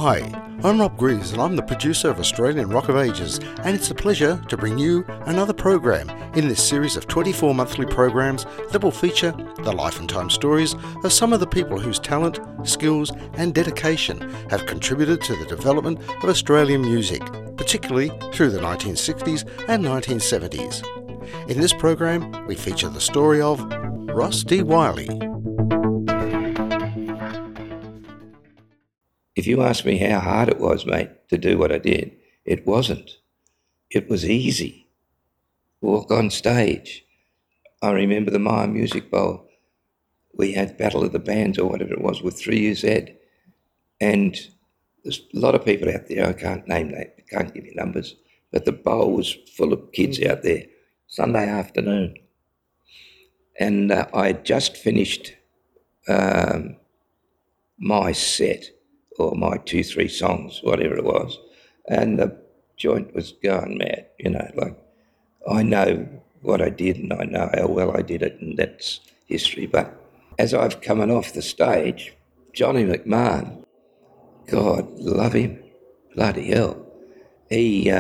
Hi, I'm Rob Greaves and I'm the producer of Australian Rock of Ages, and it's a pleasure to bring you another program in this series of 24 monthly programs that will feature the life and time stories of some of the people whose talent, skills and dedication have contributed to the development of Australian music, particularly through the 1960s and 1970s. In this program, we feature the story of Ross D. Wiley. If you ask me how hard it was, mate, to do what I did, it wasn't. It was easy. Walk on stage. I remember the Myer Music Bowl. We had Battle of the Bands or whatever it was with 3UZ. And there's a lot of people out there, I can't name that, I can't give you numbers, but the bowl was full of kids out there, Sunday afternoon. And I had just finished my set, or my 2-3 songs, whatever it was, and the joint was going mad, like I know what I did and I know how well I did it, and that's history. But as I've come off the stage, Johnny McMahon, God love him, bloody hell, he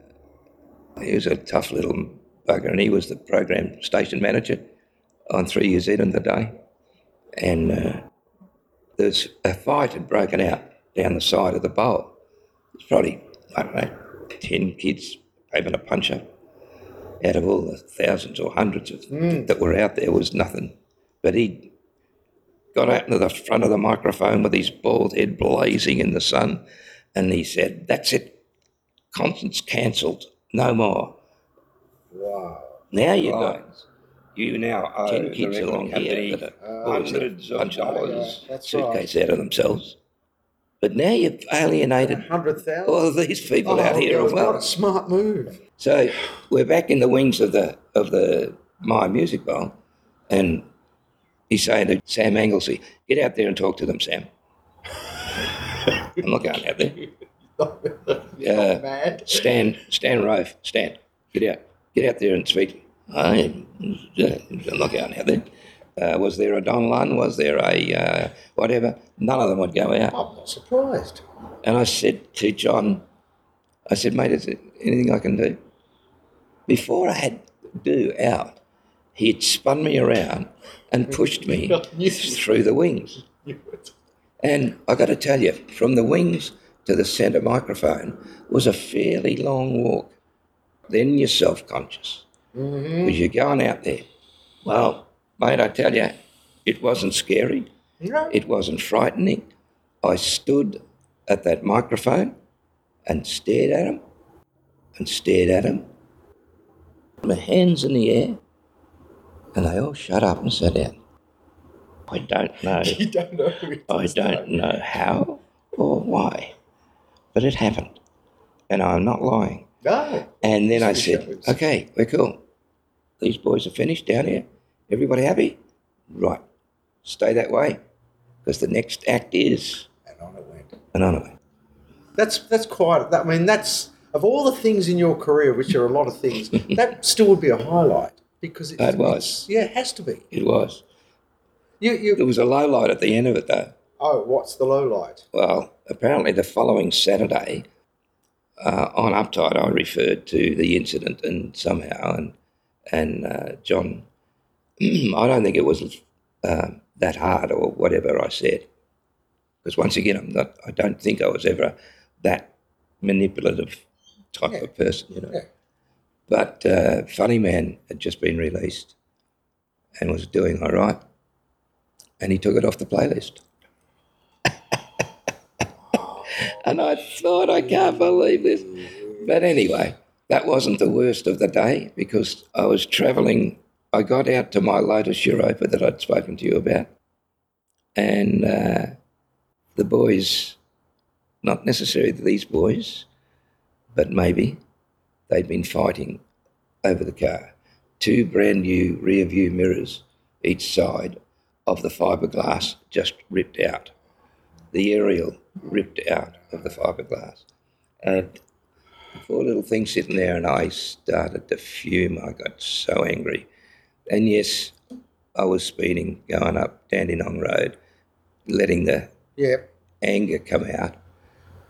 was a tough little bugger, and he was the program station manager on 3UZ in the day, and there's a fight had broken out down the side of the bowl. It's probably, I don't know, 10 kids having a punch-up. Out of all the thousands or hundreds of that were out there was nothing. But he got out to the front of the microphone with his bald head blazing in the sun, and he said, "That's it, concert's cancelled, no more." Wow. Now you got... You now owe 10 kids along here that are hundreds of dollars that's suitcase out of themselves. But now you've alienated 100,000 all of these people out here as well. What a smart move. So we're back in the wings of the Myer Music Bowl, and he's saying to Sam Anglesey, "Get out there and talk to them, Sam." I'm not going out there. You're mad. Stan Rofe, Stan, get out there and speak. I'm not going out there. Was there a Don Lunn? Was there a whatever? None of them would go out. I'm not surprised. And I said to John, "Mate, is there anything I can do?" Before I had do out, he had spun me around and pushed me through the wings. And I got to tell you, from the wings to the centre microphone was a fairly long walk. Then you're self-conscious because you're going out there. Well, mate, I tell you, it wasn't scary. No. It wasn't frightening. I stood at that microphone and stared at him and stared at him. My hands in the air, and they all shut up and sat down. I don't know. You don't know. I don't know how or why, but it happened, and I'm not lying. No. And then I said, "Okay, we're cool. These boys are finished down here. Everybody happy? Right. Stay that way, because the next act is..." And on it went. And on it went. That's quite... I mean, that's... Of all the things in your career, which are a lot of things, that still would be a highlight, because It was. Yeah, it has to be. It was. You. There was a low light at the end of it, though. Oh, what's the low light? Well, apparently the following Saturday, on Uptide, I referred to the incident and somehow, and John, I don't think it was that hard or whatever I said, because once again, I don't think I was ever that manipulative type of person, Yeah. But Funny Man had just been released and was doing all right, and he took it off the playlist. And I thought, I can't believe this. But anyway, that wasn't the worst of the day, because I was travelling. I got out to my Lotus Europa that I'd spoken to you about, and the boys, not necessarily these boys, but maybe, they'd been fighting over the car. 2 brand new rear view mirrors each side of the fiberglass just ripped out. The aerial ripped out of the fiberglass. And the poor little thing sitting there, and I started to fume. I got so angry. And yes, I was speeding, going up Dandenong Road, letting the anger come out.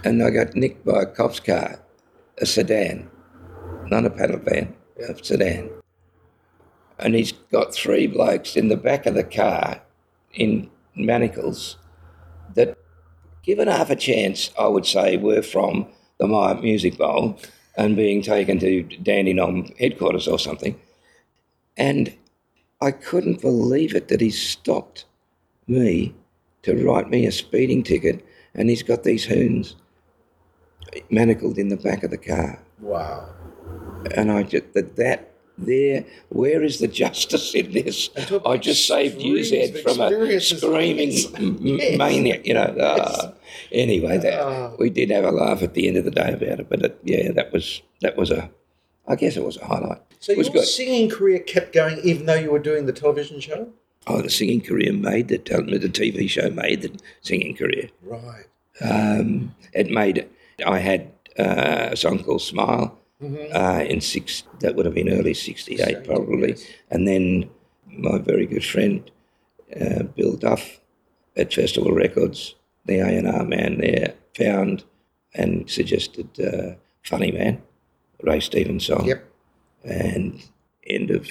and I got nicked by a cop's car, a sedan, not a paddle van, a sedan. And he's got 3 blokes in the back of the car in manacles that, given half a chance, I would say were from the Myer Music Bowl and being taken to Dandenong headquarters or something. And I couldn't believe it that he stopped me to write me a speeding ticket, and he's got these hoons manacled in the back of the car. Wow. And I just, where is the justice in this? I just saved you, Ed, from a screaming maniac, you know. Anyway, we did have a laugh at the end of the day about it, but that was I guess it was a highlight. So your singing career kept going even though you were doing the television show? Oh, the singing career made the TV show made the singing career. Right. It made it. I had a song called Smile that would have been early 68 probably. Yes. And then my very good friend, Bill Duff at Festival Records, the A&R man there, found and suggested Funny Man, Ray Stevens song. Yep. And end of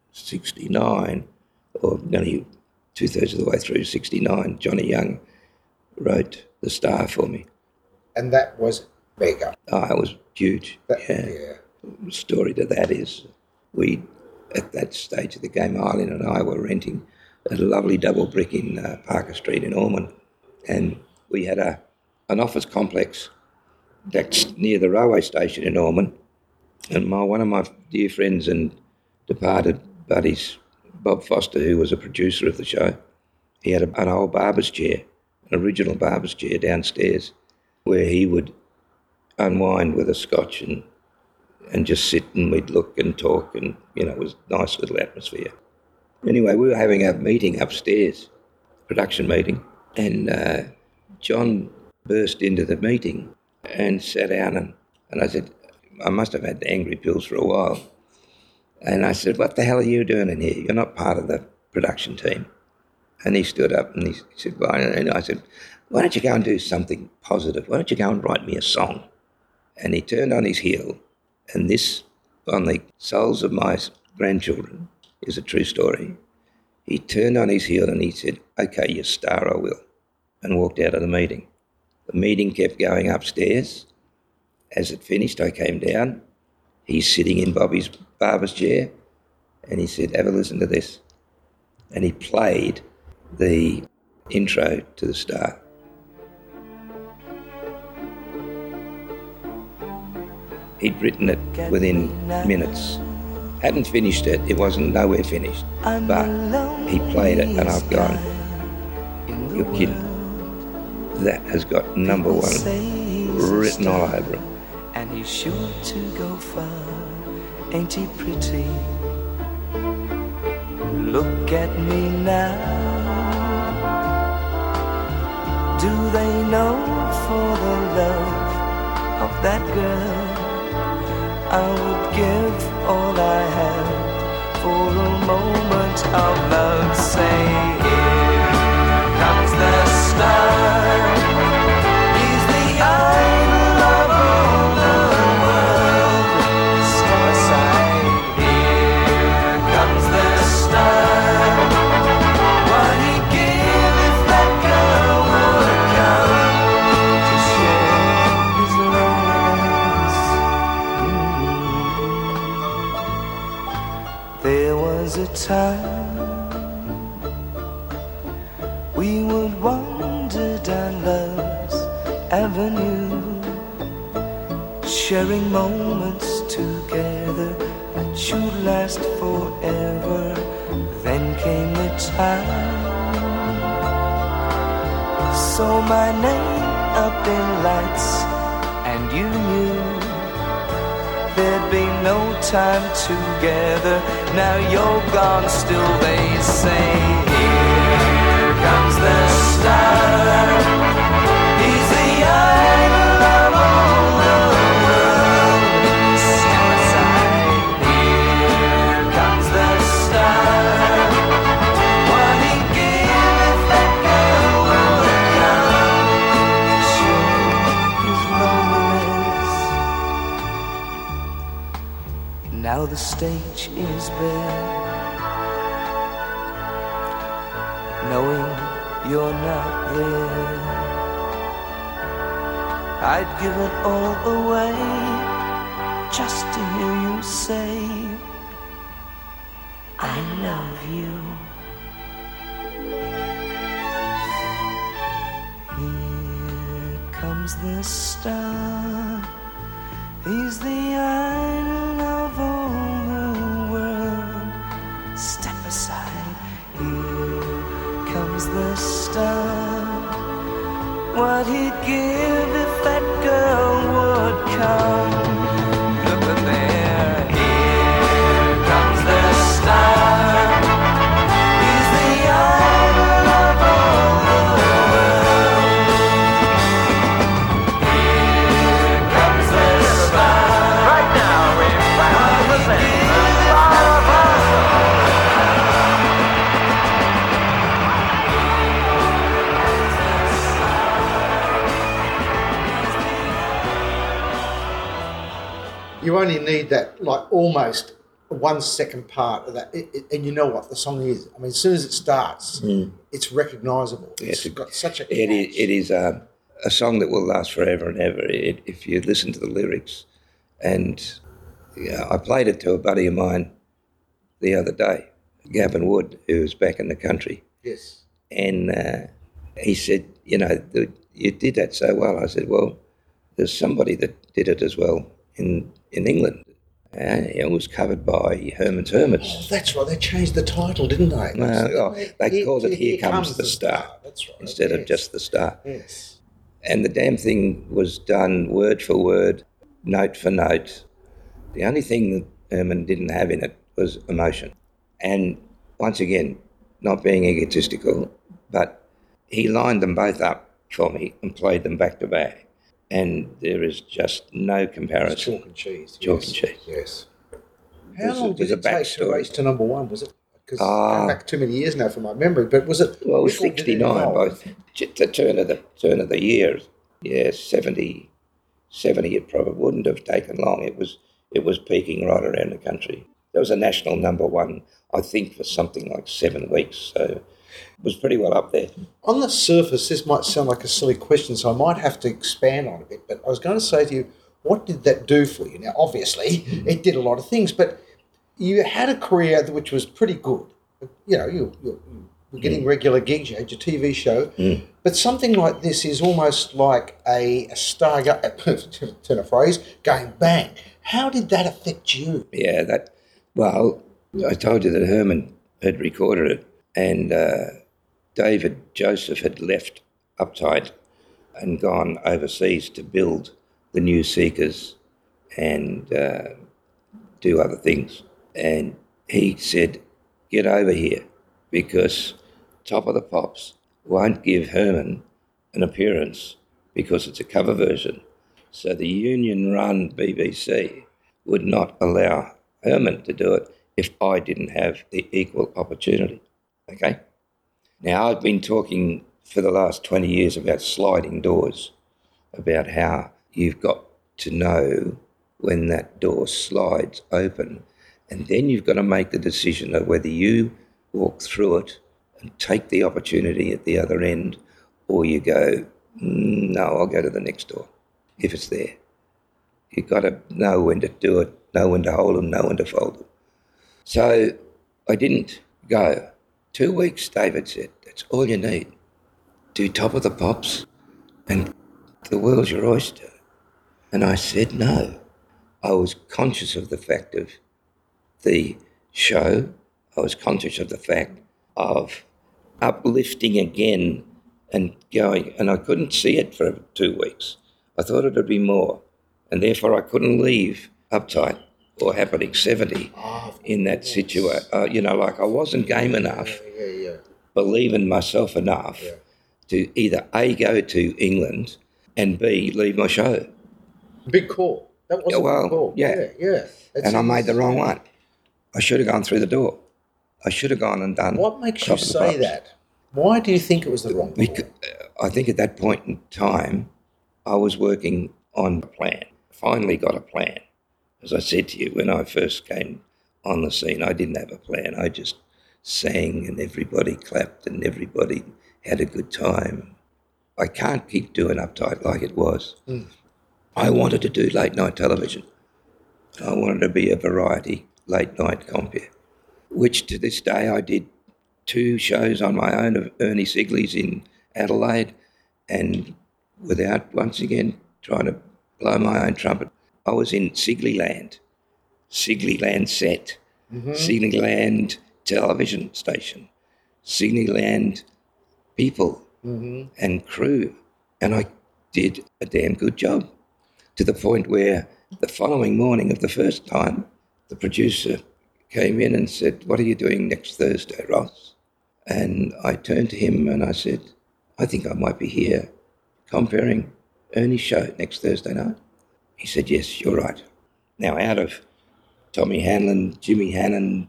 69, or nearly 2/3 of the way through 69, Johnny Young wrote The Star for me. And that was mega. Oh, it was huge. The story to that is we, at that stage of the game, Eileen and I were renting a lovely double brick in Parker Street in Ormond, and we had an office complex that's near the railway station in Ormond, and one of my dear friends and departed buddies, Bob Foster, who was a producer of the show, he had an old barber's chair, an original barber's chair downstairs, where he would unwind with a scotch and just sit, and we'd look and talk, and, you know, it was a nice little atmosphere. Anyway, we were having a meeting upstairs, production meeting, and John burst into the meeting and sat down, and I said, I must have had the angry pills for a while. And I said, what the hell are you doing in here? You're not part of the production team. And he stood up and he said, well, and I said, why don't you go and do something positive? Why don't you go and write me a song? And he turned on his heel, and this, on the souls of my grandchildren, is a true story. He turned on his heel and he said, okay, you star, I will, and walked out of the meeting. The meeting kept going upstairs. As it finished, I came down. He's sitting in Bobby's barber's chair, and he said, have a listen to this. And he played the intro to The Star. He'd written it within minutes. Hadn't finished it, it wasn't nowhere finished. But he played it, and I've gone, you're kidding. That has got #1 written all over it. And he's sure to go far, ain't he pretty? Look at me now. Do they know for the love of that girl I would give all I have for a moment of love? Say, here comes the star. He's the idol of all the world. Step aside, here comes the star. What he'd give if that girl would come to share his loneliness. There was a time we would wander down love's avenue, sharing moments together that should last forever. Then came the time, saw my name up in lights, and you knew there'd be no time together. Now you're gone, still they say, here comes the star. He's the idol of all the world. Step aside, here comes the star. What he'd give if that girl would come to share his stage is bare, knowing you're not there. I'd give it all away just to hear you say, I love you. Here comes the star, he's the idol of all the world. Step aside, here comes the star. What he'd give if that girl would come. Look at there, here comes the star. He's the idol of all the world. Here comes the star. Right now we found the star of our You only need that, like almost 1 second part of that, and you know what the song is. I mean, as soon as it starts, it's recognisable. It's got such a catch. It is a song that will last forever and ever if you listen to the lyrics. And I played it to a buddy of mine the other day, Gavin Wood, who was back in the country. Yes. And he said, you did that so well. I said, well, there's somebody that did it as well in England. It was covered by Herman's Hermits. Oh, that's right. They changed the title, didn't they? They called it Here Comes the Star. That's right. Instead of just the Star. Yes. And the damn thing was done word for word, note for note. The only thing that Herman didn't have in it was emotion. And once again, not being egotistical, but he lined them both up for me and played them back to back. And there is just no comparison. It's chalk and cheese. Chalk and cheese. Yes. How long did it take to race to number one? Was it? Because going back too many years now from my memory, but was it? Well, it was 69 both. The turn of the year. Yeah, 70 it probably wouldn't have taken long. It was peaking right around the country. There was a national number one, I think, for something like 7 weeks. So it was pretty well up there. On the surface, this might sound like a silly question, so I might have to expand on it a bit. But I was going to say to you, what did that do for you? Now, obviously, it did a lot of things, but you had a career which was pretty good. You were getting regular gigs, you had your TV show, but something like this is almost like a star, turn a phrase, going bang. How did that affect you? Yeah, well, I told you that Herman had recorded it, and David Joseph had left Uptight and gone overseas to build the New Seekers and do other things. And he said, get over here, because Top of the Pops won't give Herman an appearance because it's a cover version. So the union-run BBC would not allow Herman to do it if I didn't have the equal opportunity. Okay? Now, I've been talking for the last 20 years about sliding doors, about how you've got to know when that door slides open, and then you've got to make the decision of whether you walk through it and take the opportunity at the other end, or you go, no, I'll go to the next door, if it's there. You've got to know when to do it, know when to hold them, know when to fold them. So I didn't go. 2 weeks, David said, that's all you need. Do Top of the Pops and the world's your oyster. And I said no. I was conscious of the fact of the show. I was conscious of the fact of uplifting again and going, and I couldn't see it for 2 weeks. I thought it would be more, and therefore I couldn't leave Uptight or Happening 70 in that situation. Like I wasn't game enough, believe in myself enough to either A, go to England, and B, leave my show. Big call. That was a big call. Yeah. And I made the wrong one. I should have gone through the door. I should have gone and done. What makes you say that? Why do you think it was the wrong call? Because I think at that point in time, I was working on a plan. Finally got a plan. As I said to you when I first came on the scene. I didn't have a plan. I just sang and everybody clapped and everybody had a good time. I can't keep doing Uptight like it was. I wanted to do late night television. I wanted to be a variety late night compere, which to this day I did 2 shows on my own of Ernie Sigley's in Adelaide, and without, once again, trying to blow my own trumpet, I was in Sigleyland set, Sigleyland television station, Sigleyland people and crew, and I did a damn good job, to the point where the following morning of the first time, the producer came in and said, "What are you doing next Thursday, Ross?" And I turned to him and I said, "I think I might be here comparing Ernie's show next Thursday night." He said, "Yes, you're right." Now, out of Tommy Hanlon, Jimmy Hannon,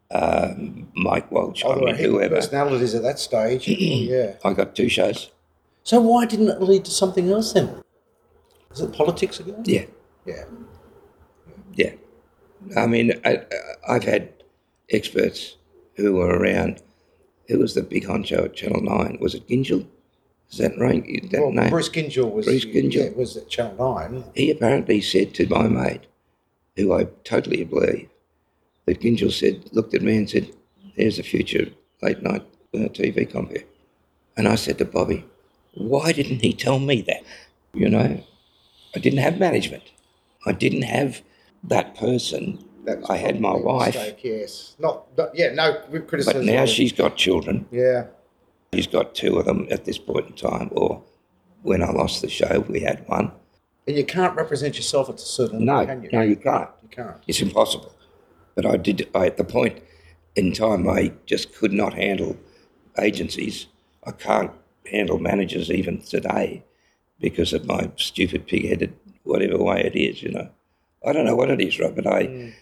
Mike Walsh, There were whoever, personalities at that stage. Yeah. I got 2 shows. So why didn't it lead to something else then? Was it politics again? Yeah. Yeah. Yeah. I mean, I've had experts who were around. Who was the big honcho at Channel 9? Was it Gingell? Is that right? That name? Bruce Gingell was. Bruce Gingell. Yeah, was at Channel 9. He apparently said to my mate, who I totally believe, that Gingell looked at me and said, "There's a future late night TV compere." And I said to Bobby, "Why didn't he tell me that?" You know, I didn't have management. I didn't have that person. That was I had my probably a wife, mistake, yes. No criticism. but now she's got children. Yeah. He's got 2 of them at this point in time, or when I lost the show, we had 1. And you can't represent yourself at a certain No, can you? no, you can't. You can't. It's impossible. But at the point in time, I just could not handle agencies. I can't handle managers even today because of my stupid pig-headed, whatever way it is, you know. I don't know what it is, Rob, but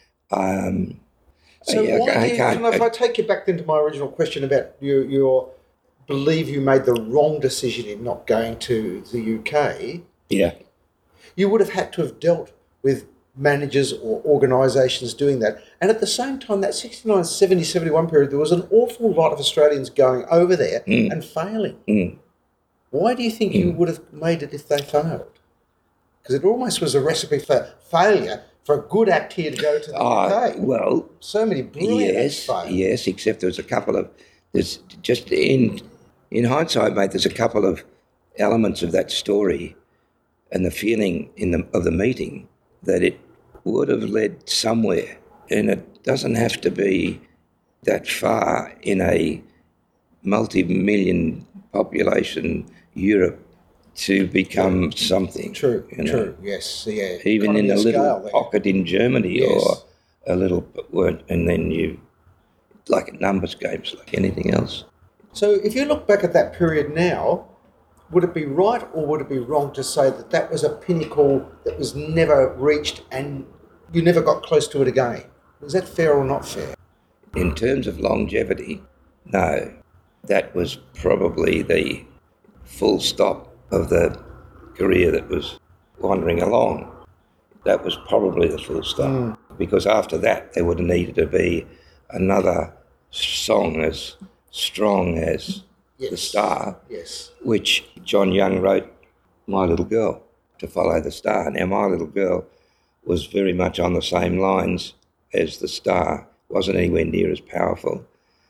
So yeah, why I do you, can't. if I take you back then to my original question about your believe you made the wrong decision in not going to the UK, Yeah, you would have had to have dealt with managers or organisations doing that. And at the same time, that 69, 70, 71 period, there was an awful lot of Australians going over there and failing. Why do you think you would have made it if they failed? Because it almost was a recipe for failure for a good act here to go to the UK. well, So many brilliant acts failed. yes, except there was a couple of, there's just in hindsight, mate, there's a couple of elements of that story and the feeling of the meeting that it would have led somewhere, and it doesn't have to be that far in a multi-million population Europe to become something. True, you know. true, yes, yeah. Even in Economy a of little scale there. pocket in Germany Yes. or a little, and then you, like numbers games, like anything else. So if you look back at that period now, would it be right or would it be wrong to say that that was a pinnacle that was never reached and you never got close to it again? Is that fair or not fair? In terms of longevity, no. That was probably the full stop of the career that was wandering along. That was probably the full stop. Because after that, there would have needed to be another song as strong as The Star, Yes. which John Young wrote My Little Girl, to follow the star. Now, My Little Girl was very much on the same lines as The Star, wasn't anywhere near as powerful.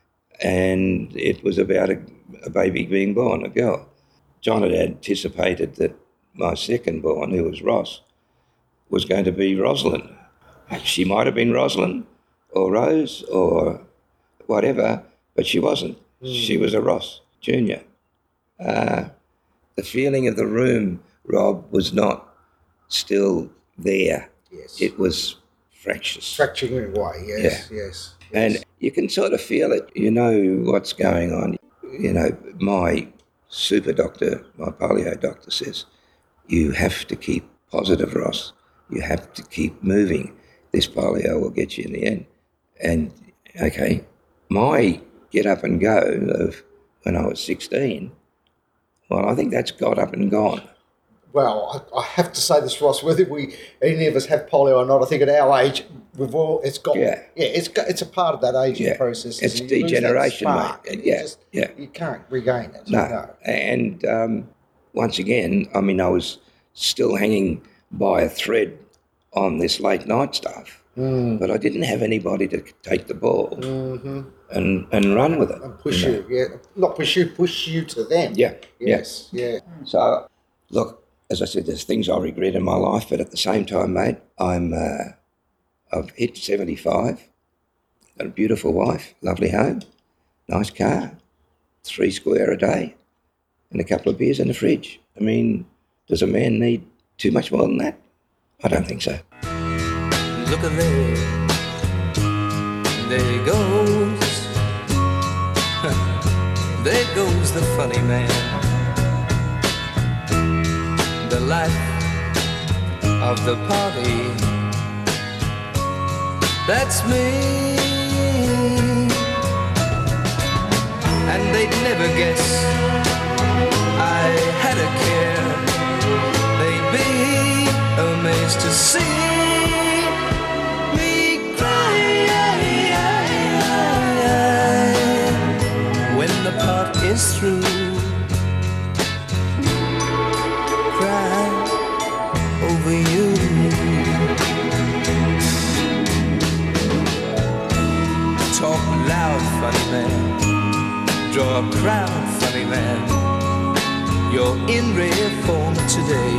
And it was about a baby being born, a girl. John had anticipated that my second born, who was Ross, was going to be Rosalind. She might have been Rosalind or Rose or whatever, but she wasn't. She was a Ross Junior. The feeling of the room, Rob, was not still there. Yes. It was fractious. Fracturing away, yes, yes. And you can sort of feel it. You know what's going on. You know, my super doctor, my polio doctor says, you have to keep positive, Ross. You have to keep moving. This polio will get you in the end. And, okay, my get up and go of when I was 16, well, I think that's got up and gone. Well, I have to say this, Ross. Whether any of us have polio or not, I think at our age, it's a part of that aging process. It's and you lose that degeneration, spark, mate. and Yeah. you can't regain it. No. And once again, I mean, I was still hanging by a thread on this late night stuff, but I didn't have anybody to take the ball and run with it. And push you, not push you to them. Yeah. Yes. Yeah. So, look, as I said, there's things I regret in my life, but at the same time, mate, I've hit 75, got a beautiful wife, lovely home, nice car, 3 square a day, and a couple of beers in the fridge. I mean, does a man need too much more than that? I don't think so. Look at there he goes. There goes the funny man. The life of the party, that's me. And they'd never guess I had a care. They'd be amazed to see me cry when the part is through. Cry over you. Talk loud, funny man. Draw a crowd, funny man. You're in rare form today.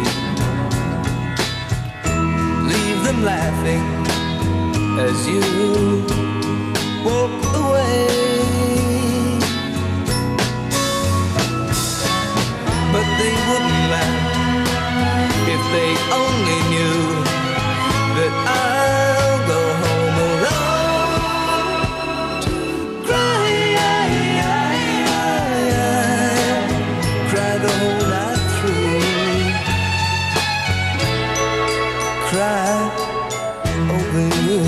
Leave them laughing as you walk away. But they wouldn't laugh if they only knew that I'll go home alone to cry the whole night through. Cry over you.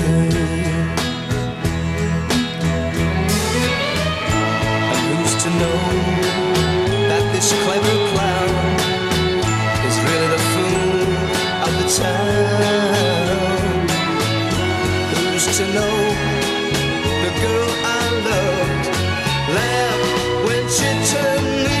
And who's to know that this clever clown is really the fool of the town? Who's to know the girl I loved laughed when she turned me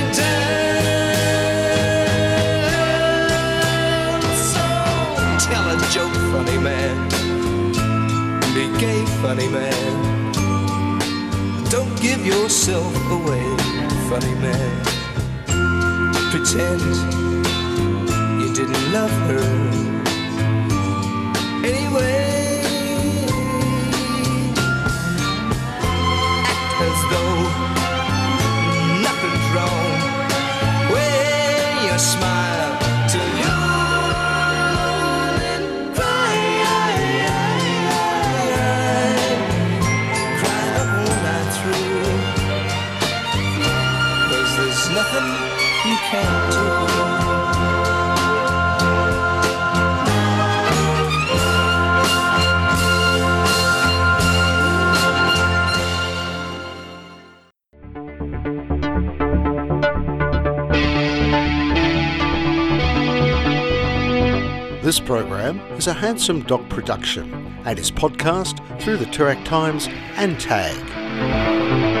down? So tell a joke, funny man. Be gay, funny man. Don't give yourself away, funny man. Pretend you didn't love her anyway. Act as though nothing's wrong. Wear your smile till yawn and cry. Cry the whole night through. 'Cause there's nothing you can't do. This program is a Handsome Dog production and is podcast through the Toorak Times and TAG.